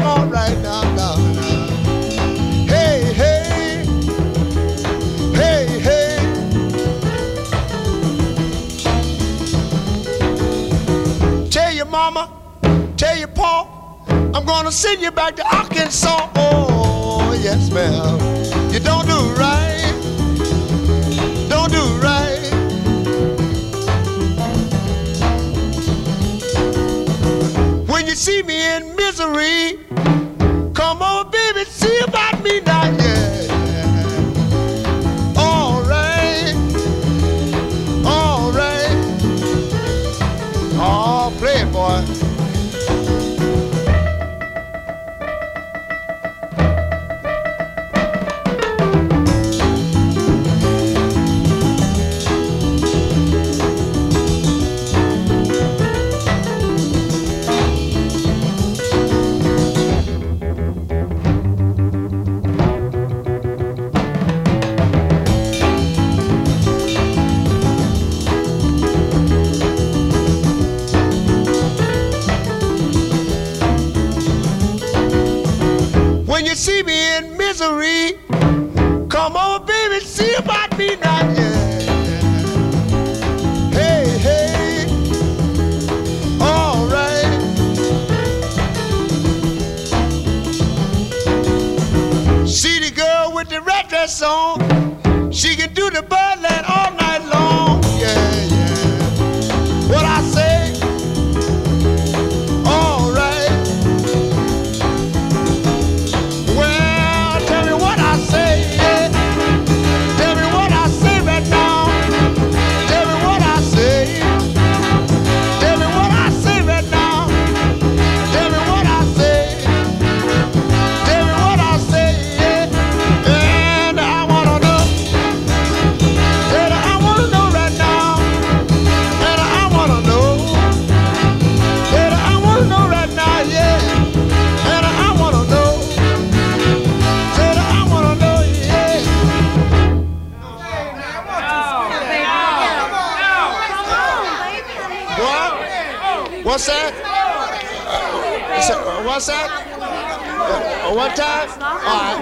all right now, now. Hey, hey, hey, hey. Tell your mama, tell your pa, I'm gonna send you back to Arkansas. Oh, yes, ma'am. You don't do right, don't do right. When you see me in misery, come on, baby, see about me now, yeah. All right, all right. Oh, play it, boy. When you see me in misery, come on, baby, see about me now, yeah. Hey, hey, all right. See the girl with the red dress on, she can do the birdland all night long, yeah, yeah. What I say? All right. What's that? What's that? One time? All right.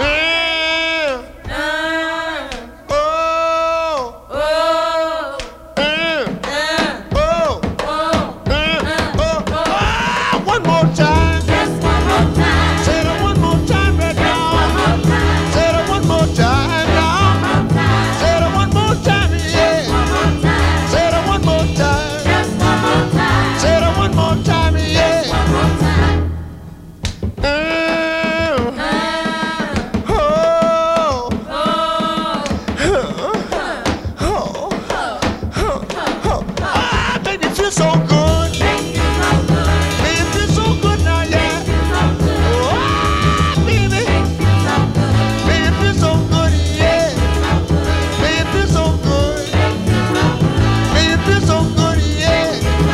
One more time. Just one more time. Say that one more time right now. One more time. Say that one more time now. One more time. Say that one more time, yeah. One more time. Say that one more time. Just one more time. Say that one more time, yeah. Just one more time. Baby, feel so good. Baby, feel so good now, yeah. Oh, baby. Baby, feel so good, yeah. Baby, feel so good. Baby, feel so good, yeah.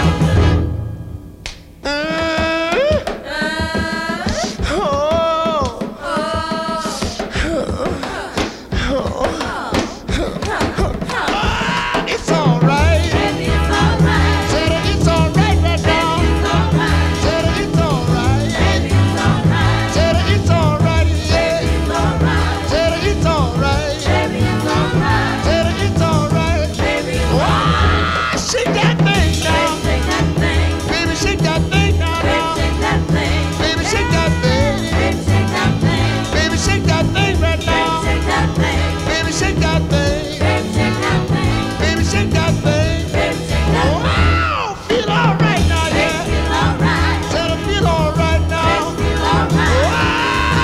It's all right. Say that it's all right right now. Say that it's all right. Say that it's all right, yeah. Say that it's all right. Say that it's all right. Wow, shake that thing now. Baby, shake that thing now. Baby, shake that thing. Baby, shake that thing right now. Baby, shake that thing. Baby, shake that thing. Wow, feel all right now, yeah. Tell her feel all right now.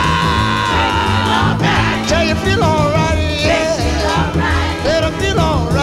Wow, tell you feel all right, yeah. Let her feel all right.